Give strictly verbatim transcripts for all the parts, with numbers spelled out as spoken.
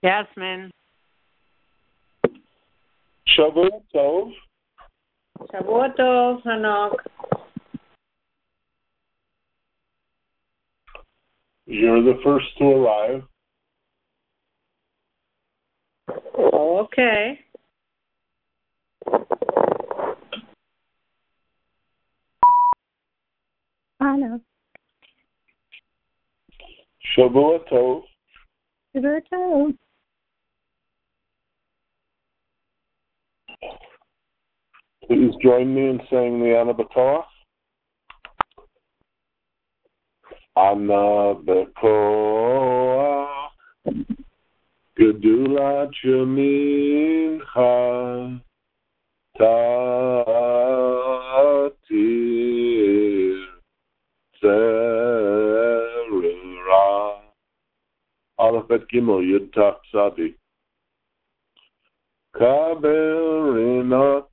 Yasmin. Shavua Tov. Shavua Tov, Hanok. You're the first to arrive. Okay. Hello. Shavua Tov. Shavua Tov. Please join me in saying the Ana B'Koach. Ana B'Koach Gedulat Yamincha Tatir Zerura Aleph Bet Gimel Yud Taf Tzadi Kabel Rinot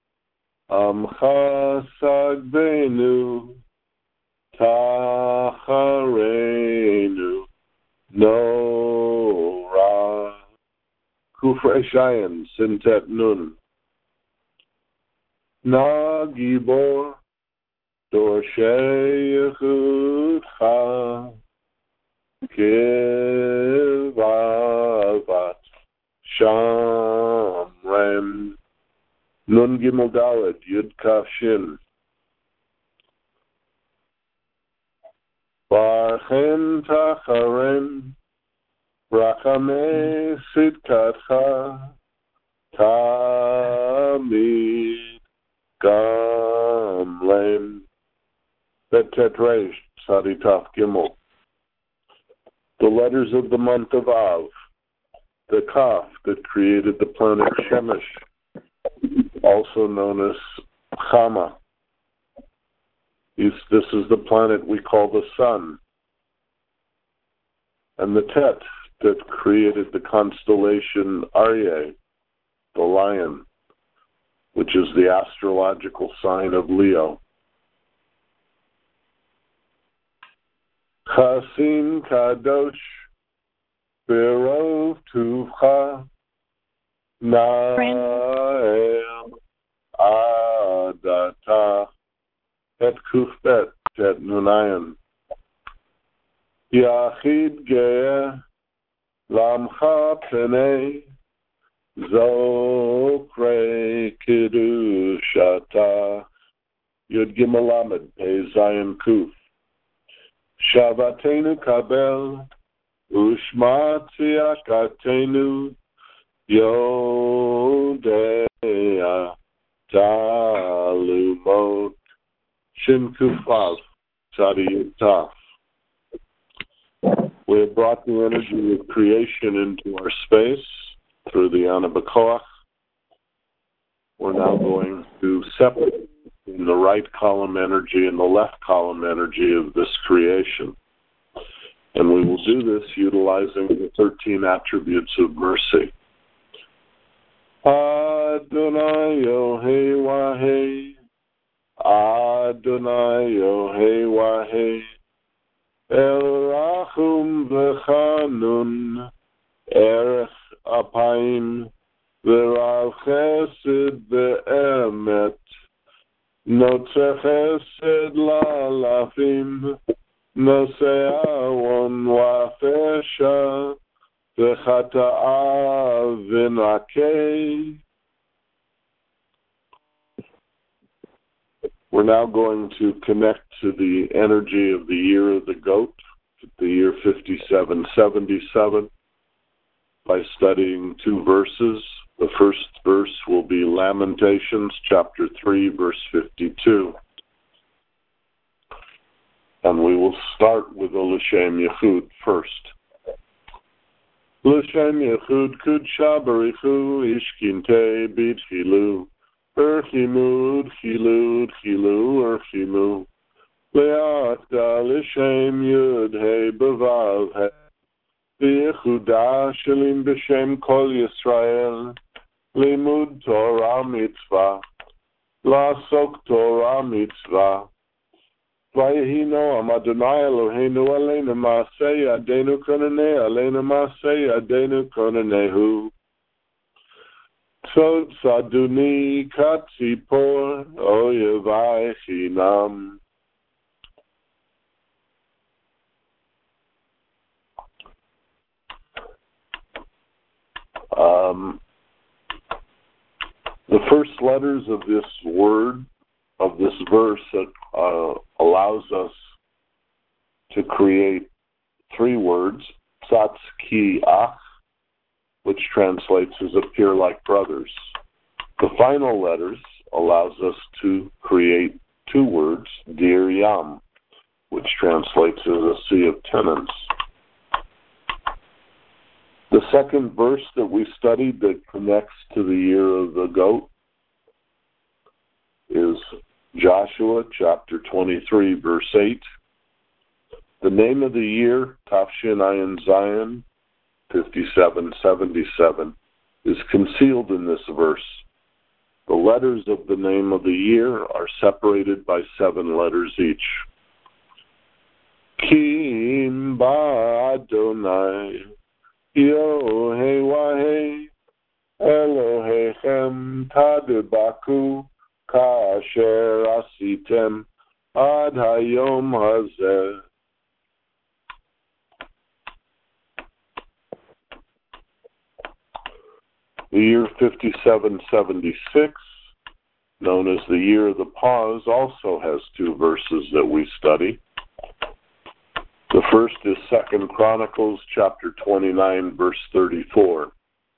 Amcha Sagbenu Tacharenu Nora Kufre Shayan Sintet Nun Na Gibor Dorshei Yechudcha Kivavat Shamrem Nun Gimel Dalet Yud Kaf Shin Barchem Tacharem Rachamei Sidkatcha Tamid Gamlem Bet Tetreish Tzadi Taf Gimel. The letters of the month of Av, the Kaf that created the planet Shemesh, also known as Chama. This is the planet we call the sun. And the Tet that created the constellation Aryeh, the lion, which is the astrological sign of Leo. Chasim Kadosh Berov Tuvcha Nael Adata Et Kufbet Et Nunayan Yachid Ge'eh Lamcha Penei Zokre Kiddushata Yud Gimel Lamed Pei Zayin Kuf Shavatenu Kabel Ushma Tziakatenu Yodea Talumot Shin Kufav Tzadi Taf. We have brought the energy of creation into our space through the Ana B'Koach. We're now going to separate in the right column energy and the left column energy of this creation. And we will do this utilizing the thirteen attributes of mercy. Adonai Yohei Wahei Adonai Yohei Wahei El Rachum V'Chanun Erech Apayim V'Rav Chesed V'Emet Notzeh Chesed La'alafim Nosei Avon Wa'afesha V'Chata'a V'Nakei. We're now going to connect to the energy of the year of the goat, the year fifty-seven seventy-seven, by studying two verses. The first verse will be Lamentations, chapter three, verse fifty-two. And we will start with the L'Shem Yechud first. L'Shem Yechud Kudsha Barichu Ishkinte B'Tchilu Erchimud, Chilud, Chilu, Erchimu. Le'ata l'shem Yud Hei B'Vav Hei. V'yechuda shelim b'shem Kol Yisrael. Limud Torah Mitzvah. La'asok Torah Mitzvah. Vayehi Noam Adonai Eloheinu Aleinu Maaseh Yadenu Konaneh Aleinu Maaseh Yadenu Konanehu Tzot Saduni Katzipor Oyevai Chinam. Um, the first letters of this word, of this verse, that uh, allows us to create three words, Tzatz Ki Ach, which translates as appear like brothers. The final letters allows us to create two words, Dir Yam, which translates as a sea of tenants. The second verse that we studied that connects to the year of the goat is Joshua chapter twenty-three, verse eight. The name of the year, Tafshin Ayin Zion, fifty-seven seventy-seven, is concealed in this verse. The letters of the name of the year are separated by seven letters each. Kim ba Adonai Yohei Wahei Elohechem Tadbaku Kasher Asitem Ad Hayom Hazeh. The year fifty-seven seventy-six, known as the year of the pause, also has two verses that we study. The first is Second Chronicles chapter twenty-nine, verse thirty-four.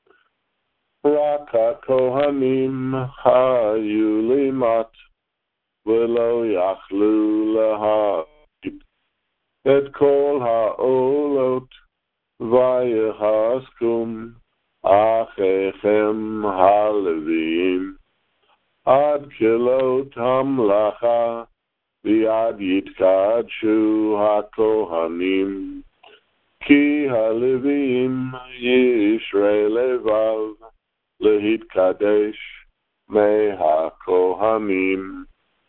Raka Kohanim Hayu Limat Velo Yachlu Lahakit Et Kol Ha'olot Vayehaskum Achechem Halevim Ad Kilot Hamlacha V'ad Yitkadshu HaKohanim Ki Halevim Yishrei Levav Lehitkadesh Me HaKohanim.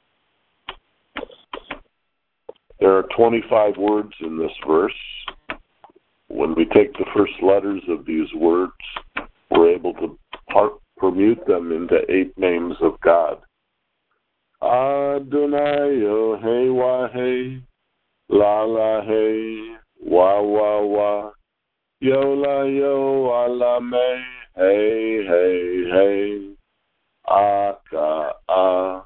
There are twenty-five words in this verse. When we take the first letters of these words, we're able to part, permute them into eight names of God. Adonai Yohei Wahei La La Hei Wa Wa Wa Yo La Yo Ala Me Hey Hey Hey Aka A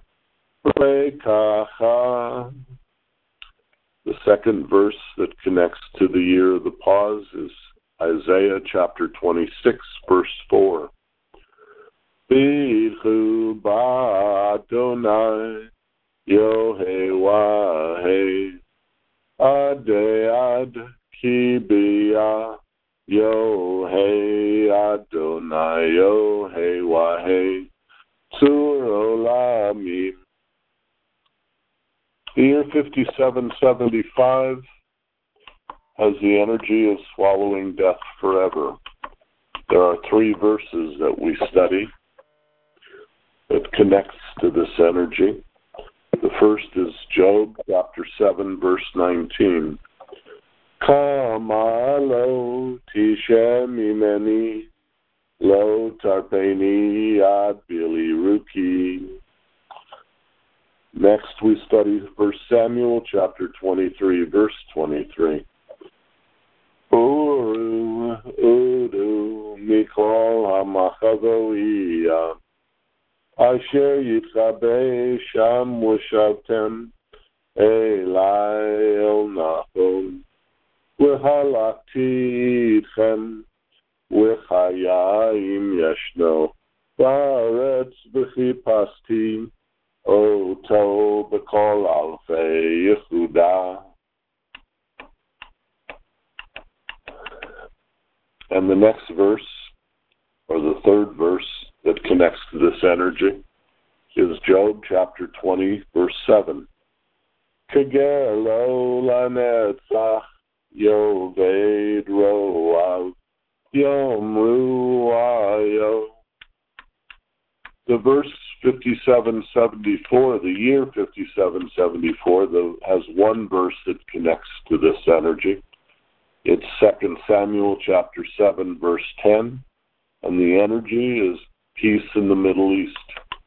Rekacha. The second verse that connects to the year of the pause is Isaiah chapter twenty-six, verse four. Bidchu ba'Adonai Yohei Wahei Adei Ad Ki Bia Yohei Adonai Yohei Wahei Tzur Olamim. The year fifty-seven seventy-five has the energy of swallowing death forever. There are three verses that we study that connects to this energy. The first is Job chapter seven, verse nineteen. Kama lo tishem imeni lo tarpeni ad bili ruki. Next, we study First Samuel chapter twenty-three, verse twenty-three. Uru udu mikol hamachazoiyah asher yitchabe sham mushavtem elai el nachon v'halakti itchem v'chayim yeshno v'aretz v'chipasti Oto b'kol alfei Yehuda. And the next verse, or the third verse that connects to this energy, is Job chapter twenty, verse seven. Kegelo lanetzach yoved roav yomru ayo. The verse fifty-seven seventy-four, the year fifty-seven seventy-four, the, has one verse that connects to this energy. It's Second Samuel chapter seven, verse ten, and the energy is peace in the Middle East.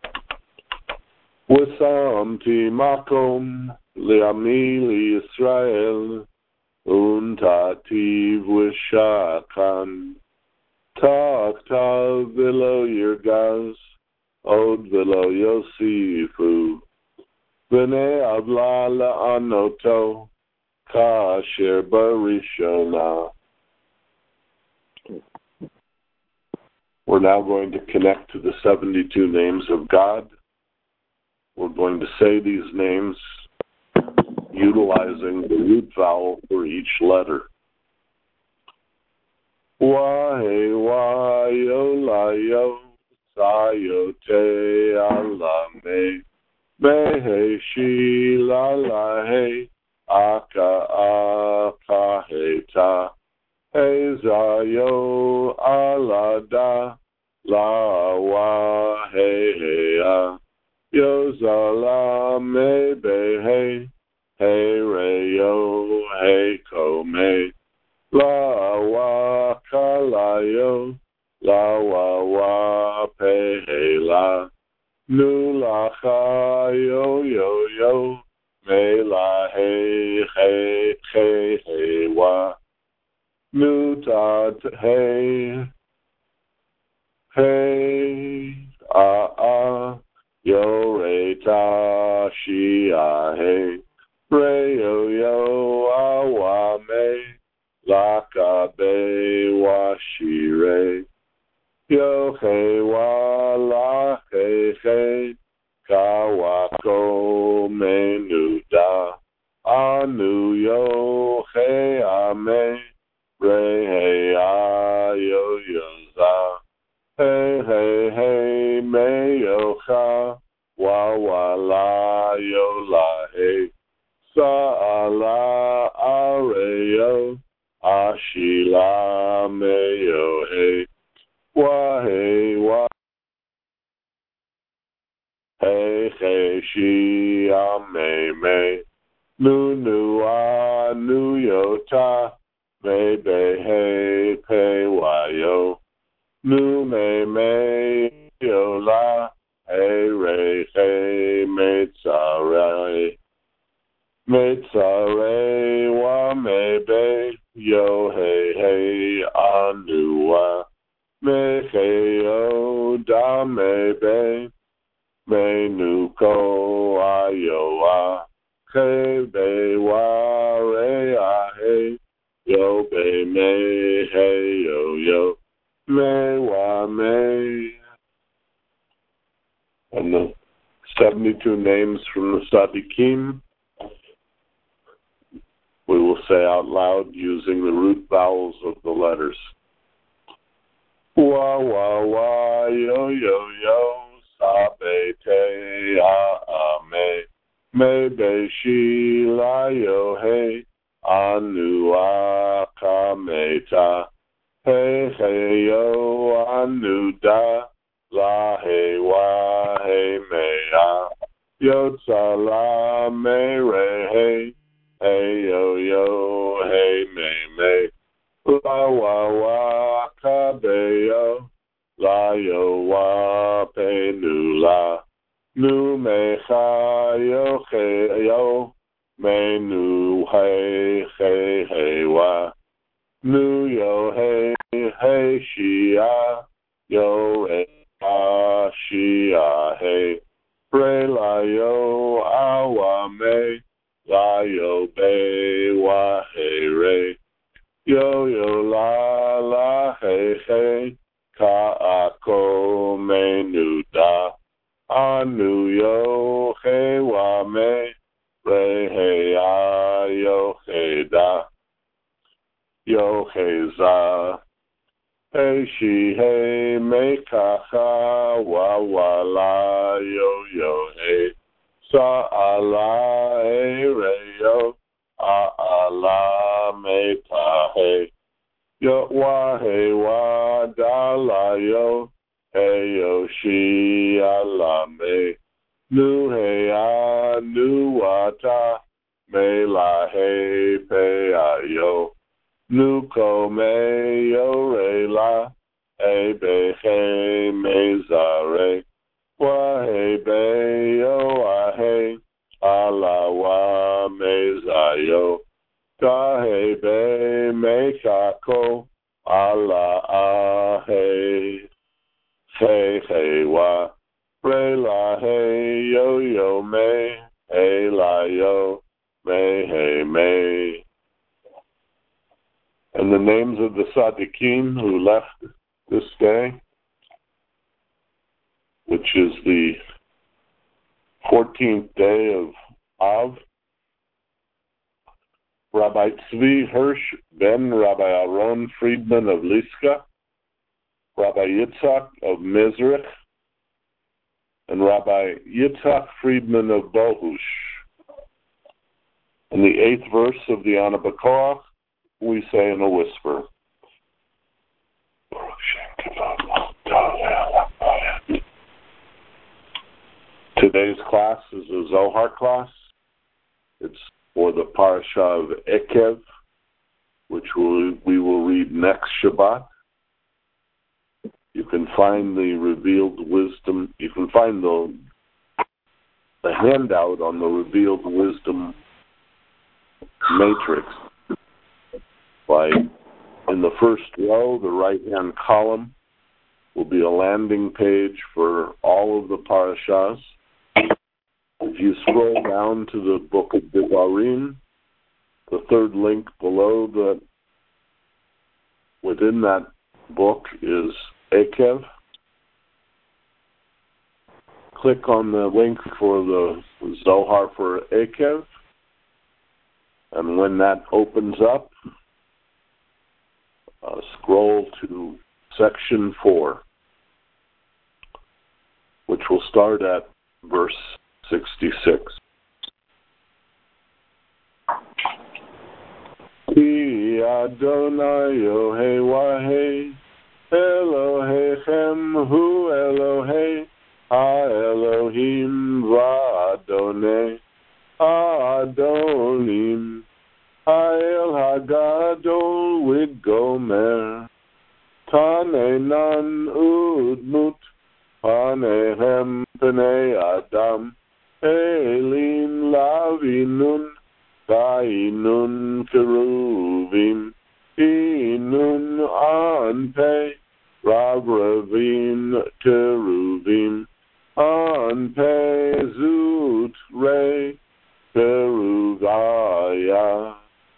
Wasamti makom li'ami li'Yisrael untativ v'shakan taktav v'lo yirgaz od v'lo yosifu v'nei avla la'anoto kasher barishona. We're now going to connect to the seventy-two names of God. We're going to say these names utilizing the root vowel for each letter. Wahe wayo layo sayote alame mehe shila lahe aka aka heta hezayo alada la wahea Yozalame behe, hey reyo, hey kome, la wa kalayo, la wa wa pe hey la, nu la cha yo yo yo, me la hey hey hey hey wa, nu ta hey, hey ah ah. Yo re ta shi a he re yo yo awa me la ka be wa shi re yo he wa la he he ka wa ko me nu da anu yo he a me re he a yo yo za hey hey hey me yo cha wa wa la yo la hey sa la are yo ashi la me yo hey wa hey wa hey hey shi a me me nu nu a nu yo ta me be hey pe wa yo nu me me yo la hey re hey metzare metzare wa me be yo hey hey anua me hey yo da me be me nu ko ayoa hey be wa re a hey yo be me hey yo yo me wa me. And the seventy-two names from the Sadiqim, we will say out loud using the root vowels of the letters. Wa wa wa yo yo yo sa be te a a me me be shi la yo hey anu a ka me ta hey hey yo anu da la hey wa hey me a yo tsa la me re hey hey yo yo hey me me la wa wa ka be yo la yo wa pe nu la nu me cha yo hey yo me nu hey hey hey wa nu yo hey hey shi a yo re a shi a hey re la yo awa me la yo be wa hey re yo yo la la hey hey ka a ko me nu da anu yo hey wa me re hey a yo hey da yo hey za hey she hey me ka ha wa wa la yo yo hey sa a la hey re yo a a la me ta hey yo wa hey wa da la yo Heyoshi alame, nu heya nu ata, me la he pe ayo, nu ko me yo re la, e be he me zare, wa he be yo a he, ala wa me zayo, ka he be me kako, ala a he. Hey, hey, wa, re la, hey, yo, yo, me, hey, la, yo, me, hey, me. And the names of the Tzaddikim who left this day, which is the fourteenth day of Av, Rabbi Tzvi Hirsch ben Rabbi Aaron Friedman of Liska, Rabbi Yitzhak of Mizrich, and Rabbi Yitzhak Friedman of Bohush. In the eighth verse of the Ana B'Koach, we say in a whisper, today's class is a Zohar class. It's for the parasha of Ekev, which we, we will read next Shabbat. You can find the revealed wisdom, you can find the, the handout on the revealed wisdom matrix. By in the first row, the right-hand column will be a landing page for all of the parashas. If you scroll down to the book of Devarim, the third link below the within that book is Ekev. Click on the link for the Zohar for Ekev, and when that opens up, uh, scroll to section four, which will start at verse sixty-six. Ki Adonai Yohei Wahei Elohechem Hu Elohei Ha-Elohim V'Adonai Adonim Ha'el Hagadol V'Gomer Tanenan Udmut Panehem Pnei Adam Elim Lavinun Kainun Keruvim Inun Anpe Ravravim Keruvim Anpe Zut Re Keruvaya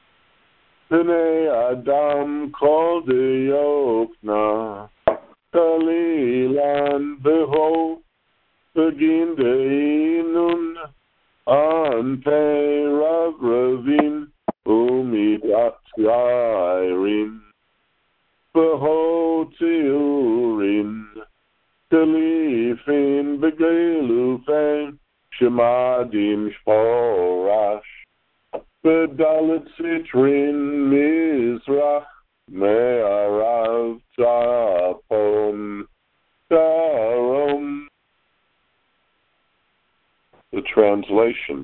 Pnei Adam Kol Deyokna Kalilan Beho Begin Deinun Anpe Ravravim Umidat Yairin Beho Tiurin Kalifin Begelufen Shemadim Shporash Bedalit Sitrin Mizrach Me'arav Tzapon Tarom. The translation.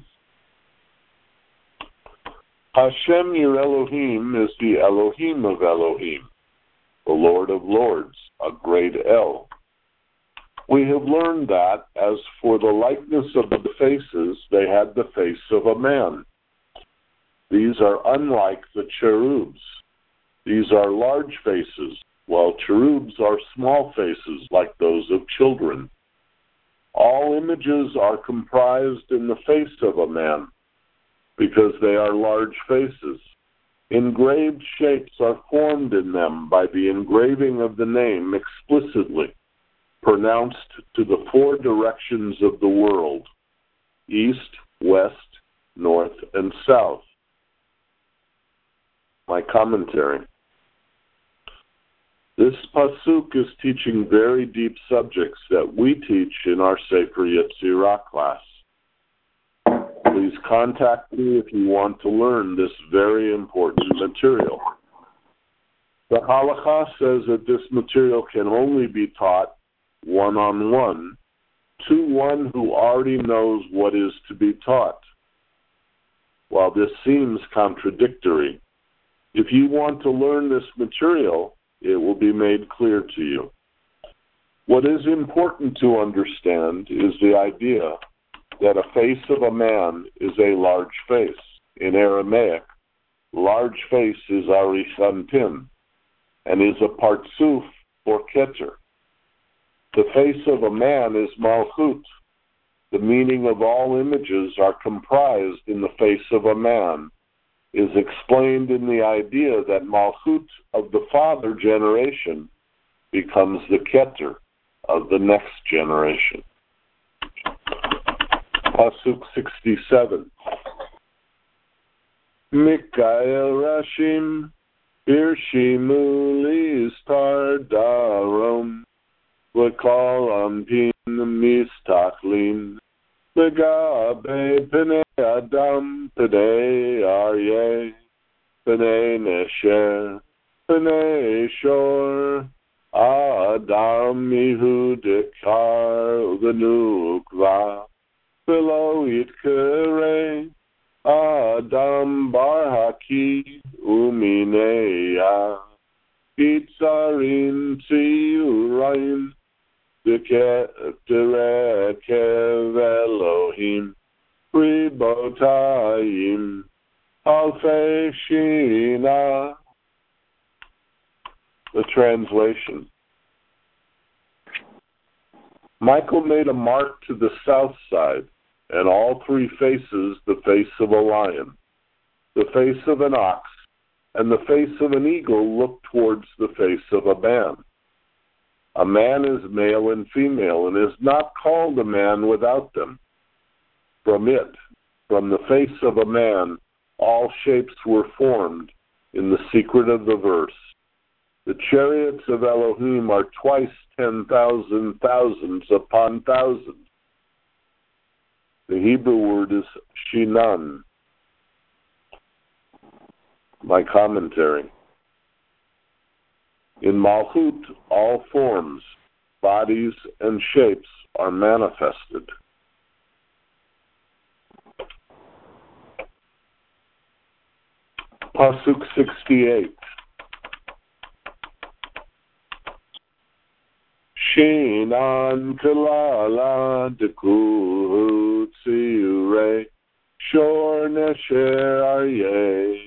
Hashem your Elohim is the Elohim of Elohim, the Lord of Lords, a great El. We have learned that, as for the likeness of the faces, they had the face of a man. These are unlike the cherubs. These are large faces, while cherubs are small faces like those of children. All images are comprised in the face of a man, because they are large faces. Engraved shapes are formed in them by the engraving of the name explicitly, pronounced to the four directions of the world, east, west, north, and south. My commentary. This pasuk is teaching very deep subjects that we teach in our Sefer Yetzirah class. Please contact me if you want to learn this very important material. The Halakha says that this material can only be taught one-on-one to one who already knows what is to be taught. While this seems contradictory, if you want to learn this material, it will be made clear to you. What is important to understand is the idea that a face of a man is a large face. In Aramaic, large face is arichantin and is a partsuf for keter. The face of a man is malchut. The meaning of all images are comprised in the face of a man, is explained in the idea that malchut of the father generation becomes the keter of the next generation. Pasuk sixty-seven. Mikael Rashim Birshimu Listar Darom V'kol Ampin Mistaklim V'gabe P'nei Adam P'nei Aryeh P'nei Nesher P'nei Shor Adam Mihu Dekar V'nukva V'lo Yitkere Adam Bar Haki Umineya Itzarin Tziyurayin Dekev Elohim Ribotayim Alfei Shina. The translation. Michael made a mark to the south side, and all three faces the face of a lion, the face of an ox, and the face of an eagle look towards the face of a man. A man is male and female, and is not called a man without them. From it, from the face of a man, all shapes were formed in the secret of the verse. The chariots of Elohim are twice ten thousand thousands upon thousands. The Hebrew word is shinan. My commentary. In Malchut, all forms, bodies, and shapes are manifested. Pasuk sixty-eight. Shinan kalala dekuhu tziyure shor nesher aryeh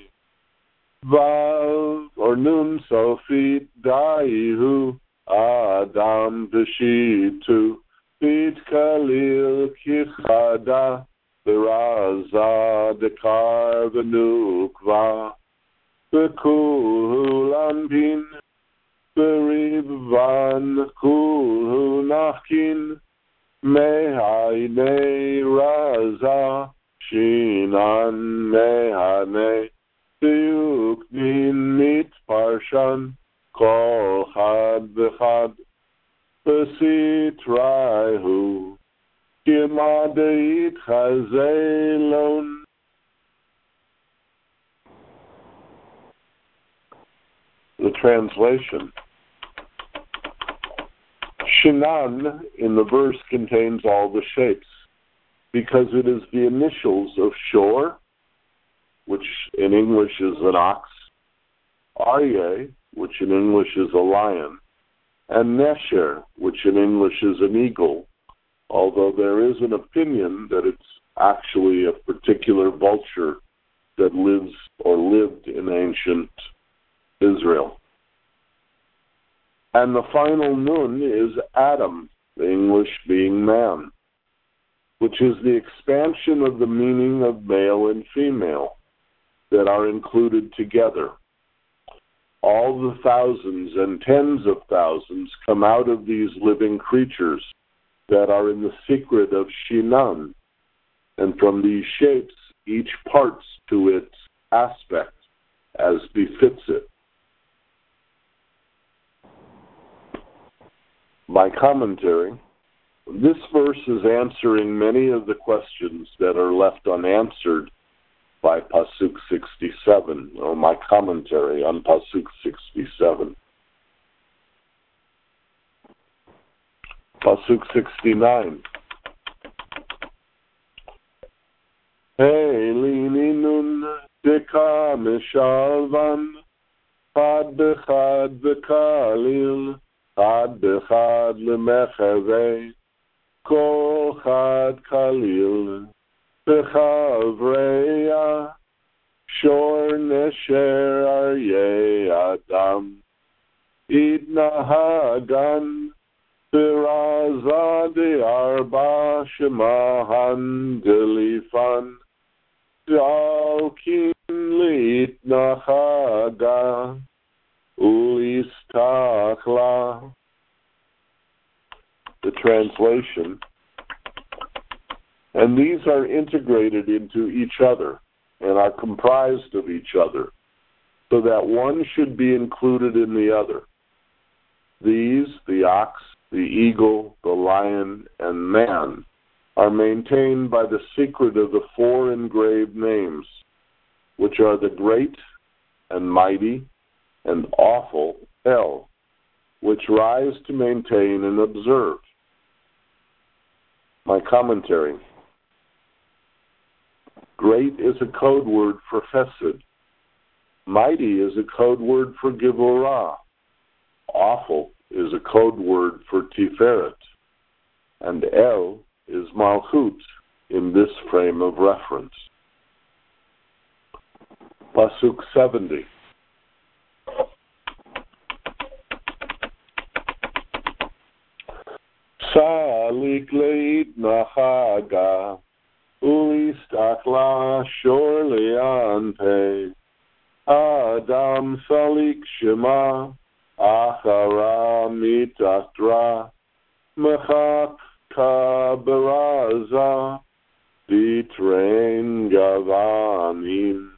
vav or nun sofit daihu adam b'shitu bit kalil kichada b'raza dekar v'nukva b'kuhu lampin Berivvan kulhu nachkin mehaine raza shinan mehane diuknin mit parshan kol chad v'chad b'sitraihu kimadeit chazelon. The translation. Shinan in the verse contains all the shapes because it is the initials of Shor, which in English is an ox, Aryeh, which in English is a lion, and Nesher, which in English is an eagle, although there is an opinion that it's actually a particular vulture that lives or lived in ancient Israel. And the final nun is Adam, the English being man, which is the expansion of the meaning of male and female that are included together. All the thousands and tens of thousands come out of these living creatures that are in the secret of Shinan, and from these shapes each parts to its aspect as befits it. My commentary. This verse is answering many of the questions that are left unanswered by Pasuk sixty-seven, or my commentary on Pasuk sixty-seven. Pasuk sixty-nine. Heilini nun deka mishalvan chad bechad v'kalil chad bechad lemechave kol chad kalil b'chavreya shor nesher aryeh adam idna hagan b'raza de'arba shemahan delifan Alkin litna chaga ulistakla. The translation. And these are integrated into each other and are comprised of each other, so that one should be included in the other. These, the ox, the eagle, the lion, and man, are maintained by the secret of the four engraved names, which are the great and mighty and awful El, which rise to maintain and observe. My commentary. Great is a code word for Chesed. Mighty is a code word for Givorah. Awful is a code word for Tiferet. And El is Malchut in this frame of reference. Pasuk seventy. Salik leit nachaga ulistakla shor leante Adam salik shema achara mitatra mechak Kabaraza Ditrein Gavanim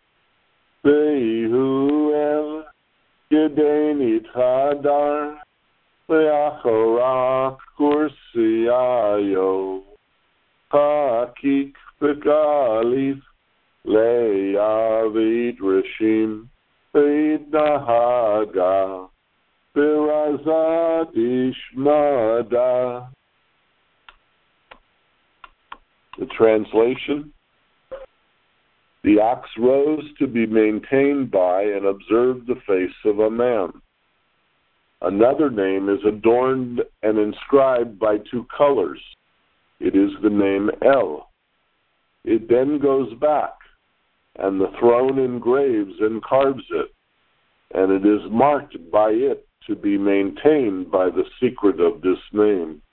Behuel Gedenit Hadar Leachorak Kursiayo Hakik Begalif Leavit Rishim Beidnahaga Beraza Dishmada. The translation. The ox rose to be maintained by and observed the face of a man. Another name is adorned and inscribed by two colors. It is the name El. It then goes back, and the throne engraves and carves it, and it is marked by it to be maintained by the secret of this name.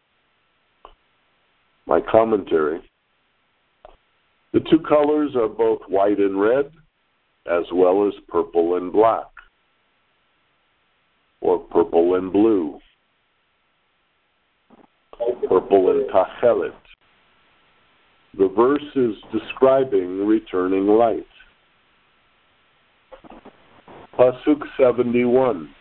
My commentary. The two colors are both white and red, as well as purple and black, or purple and blue, purple and tachelet. The verse is describing returning light. Pasuk seventy-one.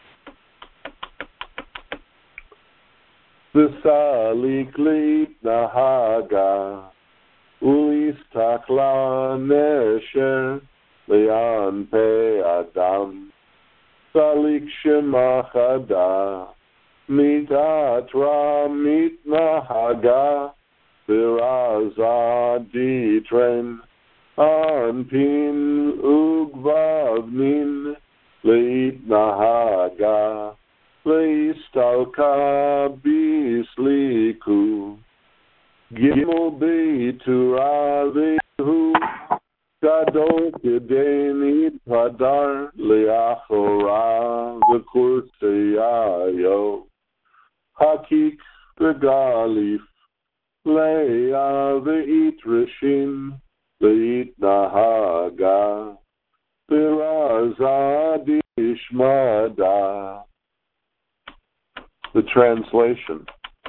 V'salik lit nahaga Ulistakla nesher le'an pe adam salik shemachada mitatra mitnahaga v'raza ditren anpin ugvavnin le'itnahaga le'istalka bisliku Gimel B'Turavihu Gadol Kedeni Hadar Le'achora V'Kurseyayo Hakik V'Galif Le'a V'It Rishim V'It Nahaga V'Raza Dishmada. The translation.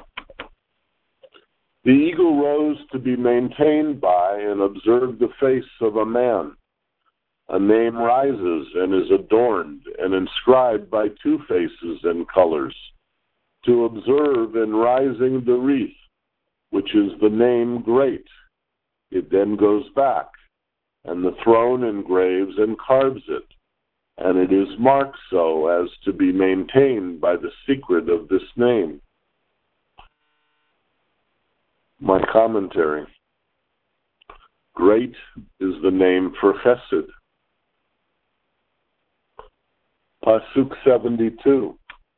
The eagle rose to be maintained by and observed the face of a man. A name rises and is adorned and inscribed by two faces and colors, to observe in rising the wreath, which is the name Great. It then goes back, and the throne engraves and carves it, and it is marked so as to be maintained by the secret of this name. My commentary. Great is the name for Chesed. Pasuk seventy-two.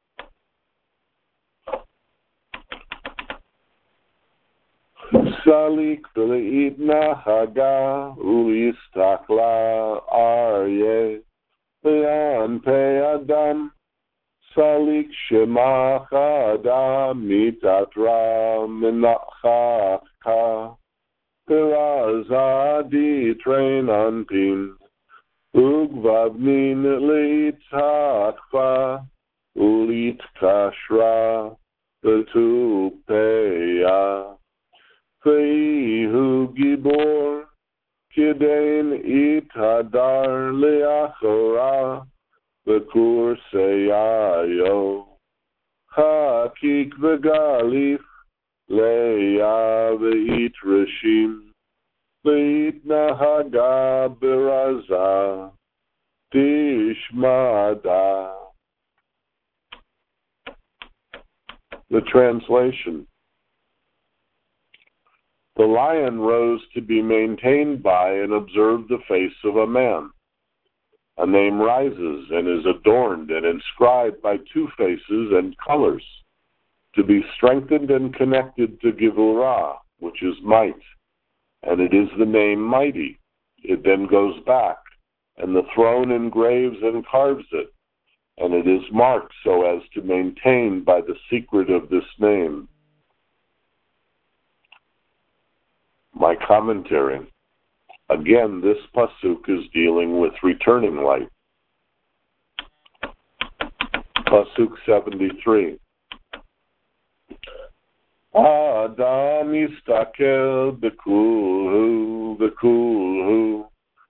Salik v'le'idna haga u'istakla arye v'yan pei adam Salik shemach adam mitatra minachachka Perazadi train anpin Ugvavnin leitzachva ulit kashra betupeya Feihu gibor kidain itadar leachora bekur seyayo hakik vegalif leya veit rishim Leit nahaga beraza tishmada. The translation. The lion rose to be maintained by and observe the face of a man. A name rises and is adorned and inscribed by two faces and colors, to be strengthened and connected to Gevurah, which is might. And it is the name mighty. It then goes back, and the throne engraves and carves it, and it is marked so as to maintain by the secret of this name. My commentary. Again, this pasuk is dealing with returning light. Pasuk seventy-three. Adam istakel bekulhu, bekulhu,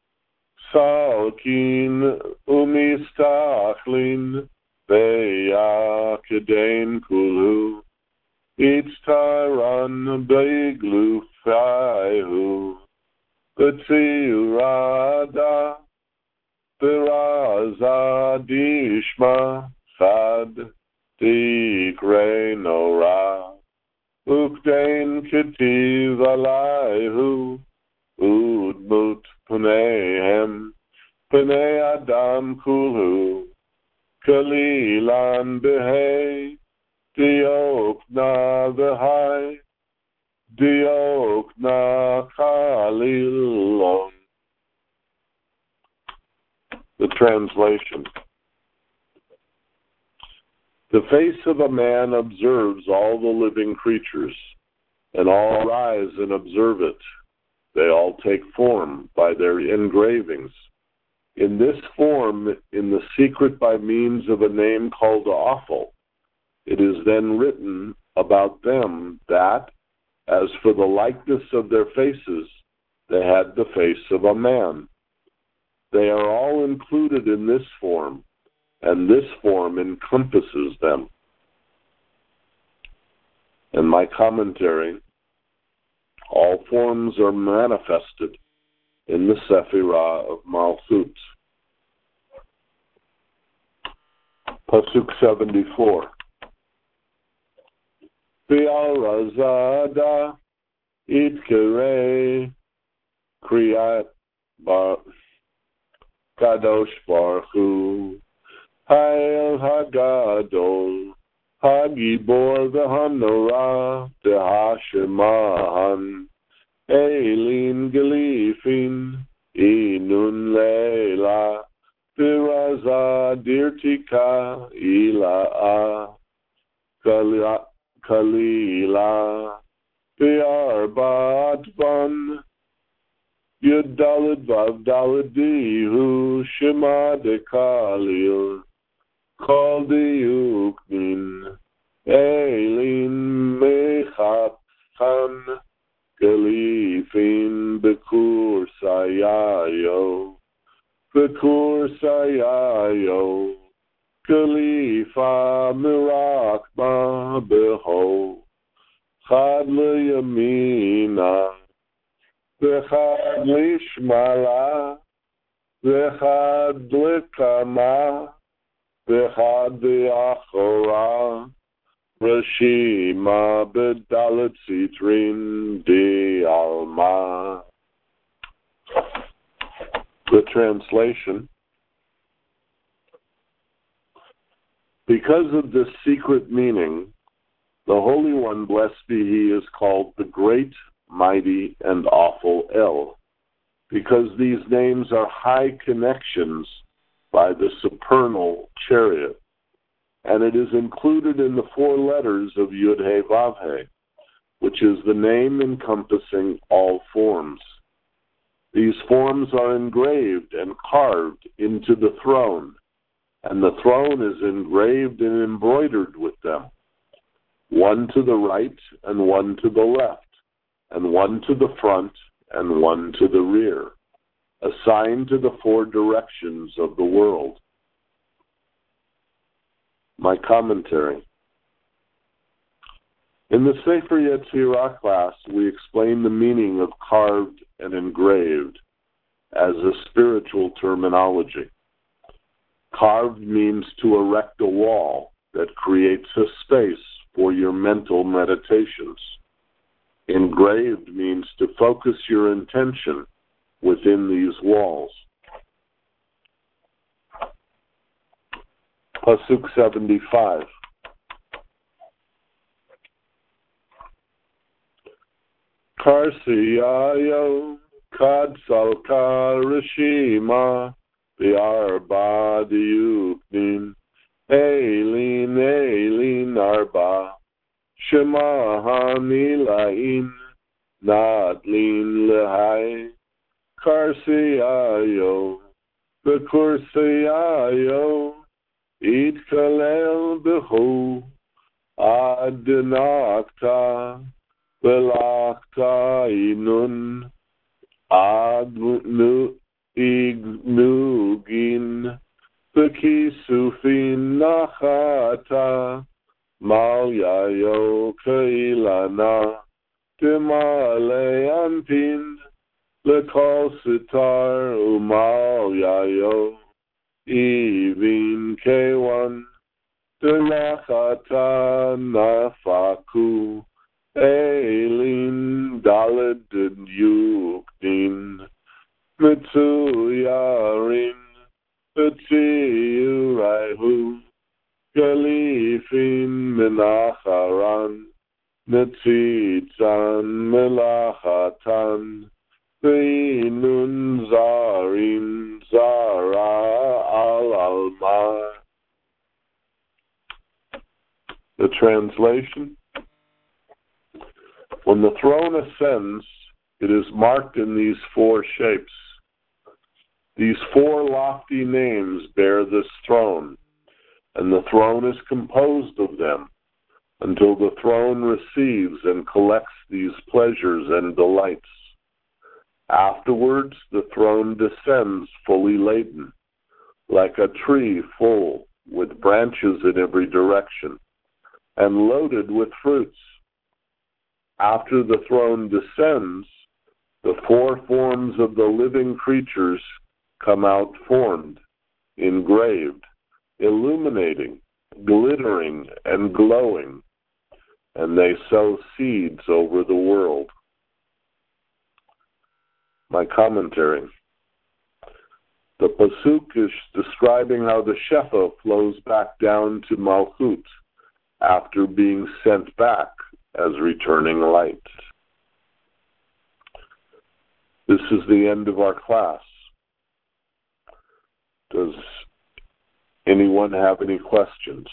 salkin umistachlin, beyakedain kulhu, itztaran beiglu faihu, betzirada, beraza dishma, sad, dikre nora. Ukdain ketiv alayhu, udmut punehem, pnei adam kulhu, kalilan behei, diokna behai, diokna kalilon. The translation. The face of a man observes all the living creatures, and all rise and observe it. They all take form by their engravings. In this form, in the secret by means of a name called awful, it is then written about them that, as for the likeness of their faces, they had the face of a man. They are all included in this form, and this form encompasses them. In my commentary, all forms are manifested in the Sephirah of Malchut. Pasuk seventy-four. Bi'al razada itkere kriyat bar kadosh baruch hu Hail Hagadol, Hagibor v'Hanora, Dehashemahan, Elin Gelifin, Inun Leila, Biraza Dirtika, Ila'a, Kalila, Bi'arbat Van, Yudalid Vavdaladihu, Shema de Kalil, Call the Yuknin, Elin Mechatchan, Galifin Bekur Sayayo, Bekur Sayayo, Galifa Mirakma Beho, Chad Yamina, Bechad Lishmala, Bechad Likama, Bechad Achora, Rishima Bedalit Sitrin Di Alma. The translation: because of this secret meaning, the Holy One, blessed be He, is called the Great, Mighty, and Awful El, because these names are high connections by the supernal chariot, and it is included in the four letters of Yud-He Vav-He, which is the name encompassing all forms. These forms are engraved and carved into the throne, and the throne is engraved and embroidered with them, one to the right and one to the left, and one to the front and one to the rear, assigned to the four directions of the world. My commentary. In the Sefer Yetzirah class, we explain the meaning of carved and engraved as a spiritual terminology. Carved means to erect a wall that creates a space for your mental meditations. Engraved means to focus your intention within these walls. Pasuk seventy-five. Karsiyayo Kadsalka Rishima Biarba Diuknin Eileen Eileen Arba Shema Hanilain Nadlin Lehai Karsiyayo Bekursiyayo Eid Kalel Behu Adinakta Belakta Inun Adnu Ignugin Bekisufin Nachata Malyayo Kailana Timale Anpin Lekol Sitar Umalyayo Even K1 Delachata Nafaku Eileen Daled Yukdin Mitsuyarin Betziyuraihu Galifin Menacharan Netzitzan Melachatan Beinun Zarin Zara Al Almar. The translation: when the throne ascends, it is marked in these four shapes. These four lofty names bear this throne, and the throne is composed of them until the throne receives and collects these pleasures and delights. Afterwards, the throne descends fully laden, like a tree full with branches in every direction, and loaded with fruits. After the throne descends, the four forms of the living creatures come out formed, engraved, illuminating, glittering, and glowing, and they sow seeds over the world. My commentary. The Pasuk is describing how the Shefa flows back down to Malchut after being sent back as returning light. This is the end of our class. Does anyone have any questions?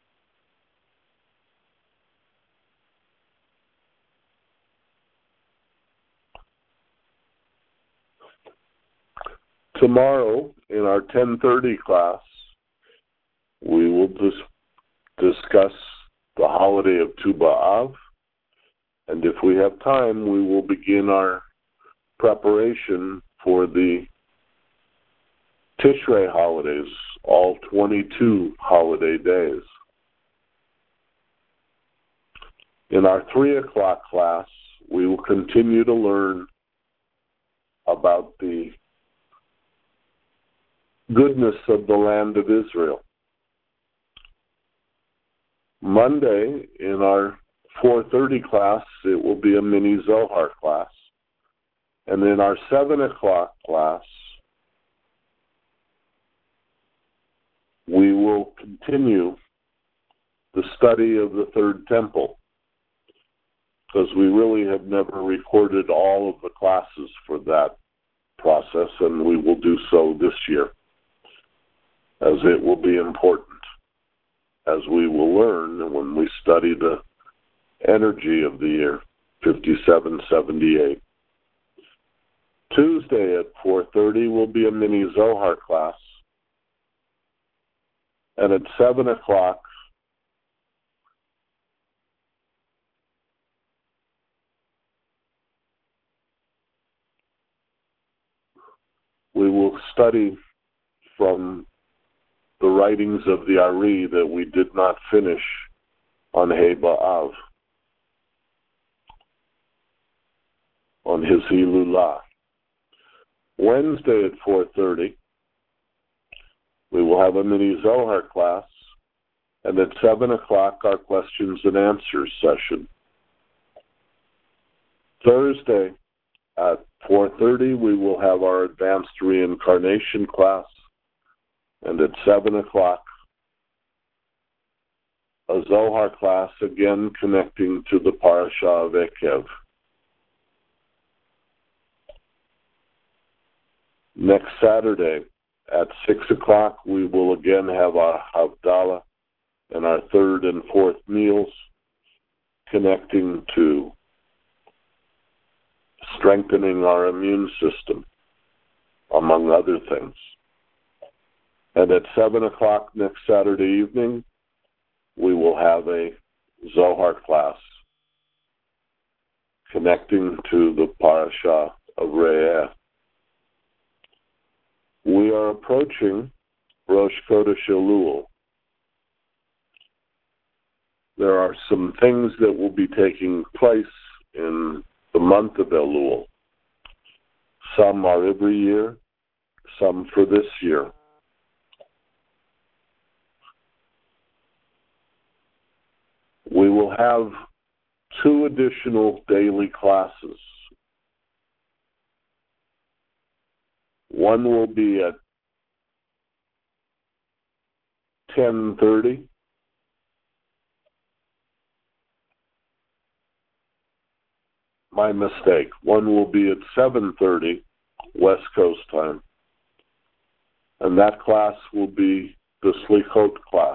Tomorrow, in our ten thirty class, we will dis- discuss the holiday of Tu B'Av, and if we have time, we will begin our preparation for the Tishrei holidays, all twenty-two holiday days. In our three o'clock class, we will continue to learn about the goodness of the land of Israel. Monday, in our four thirty class, it will be a mini Zohar class. And in our seven o'clock class, we will continue the study of the third temple, because we really have never recorded all of the classes for that process, and we will do so this year, as it will be important, as we will learn when we study the energy of the year, fifty-seven seventy-eight. Tuesday at four thirty will be a mini Zohar class, and at seven o'clock, we will study from the writings of the Ari that we did not finish on Hei B'Av, on his Hilulah. Wednesday at four thirty, we will have a mini Zohar class, and at seven o'clock, our questions and answers session. Thursday at four thirty, we will have our advanced reincarnation class, and at seven o'clock, a Zohar class, again connecting to the Parasha of Ekev. Next Saturday at six o'clock, we will again have our Havdalah and our third and fourth meals, connecting to strengthening our immune system, among other things. And at seven o'clock next Saturday evening, we will have a Zohar class connecting to the Parasha of Re'eh. We are approaching Rosh Chodesh Elul. There are some things that will be taking place in the month of Elul. Some are every year, some for this year. We will have two additional daily classes. One will be at ten thirty. My mistake. One will be at seven thirty West Coast time. And that class will be the Slichot class.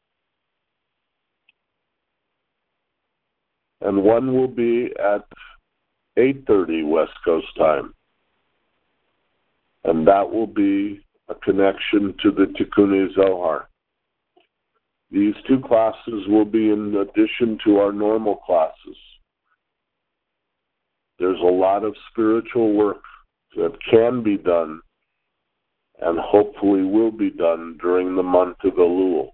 And one will be at eight thirty West Coast time. And that will be a connection to the Tikkun Zohar. These two classes will be in addition to our normal classes. There's a lot of spiritual work that can be done and hopefully will be done during the month of Elul.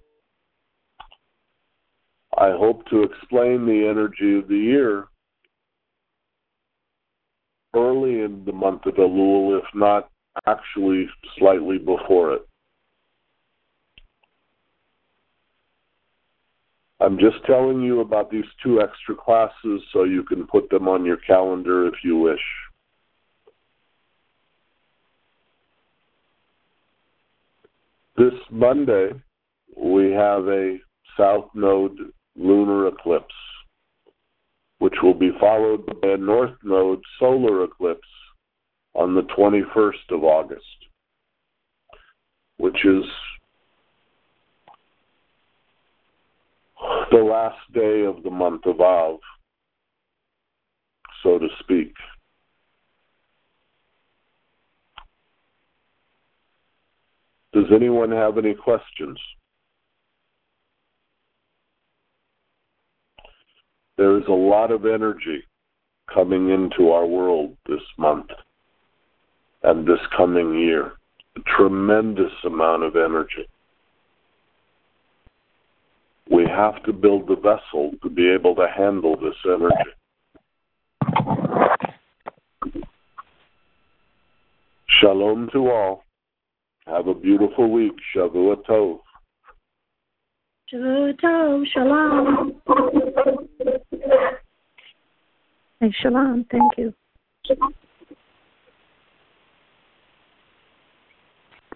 I hope to explain the energy of the year early in the month of Elul, if not actually slightly before it. I'm just telling you about these two extra classes so you can put them on your calendar if you wish. This Monday, we have a South Node lunar eclipse, which will be followed by a North Node solar eclipse on the twenty-first of August, which is the last day of the month of Av, so to speak. Does anyone have any questions? There is a lot of energy coming into our world this month and this coming year. A tremendous amount of energy. We have to build the vessel to be able to handle this energy. Shalom to all. Have a beautiful week. Shavua Tov. Shavua Tov, shalom. Hey, shalom, thank you.